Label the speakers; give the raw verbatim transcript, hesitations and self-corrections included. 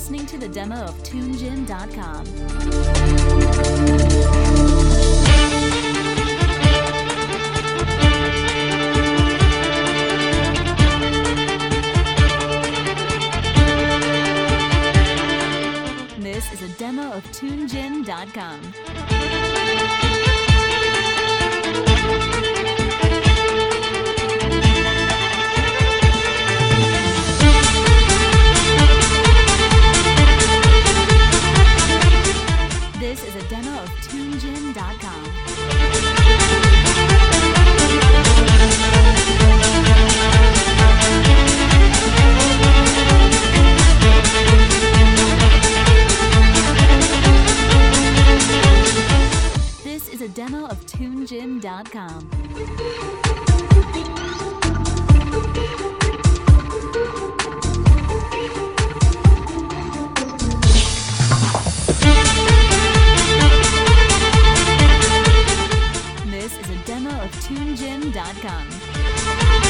Speaker 1: listening to the demo of TuneGym dot com. This is a demo of TuneGym dot com. This is a demo of TuneGym dot com. This is a demo of TuneGym dot com. This is a demo of TuneGym dot com.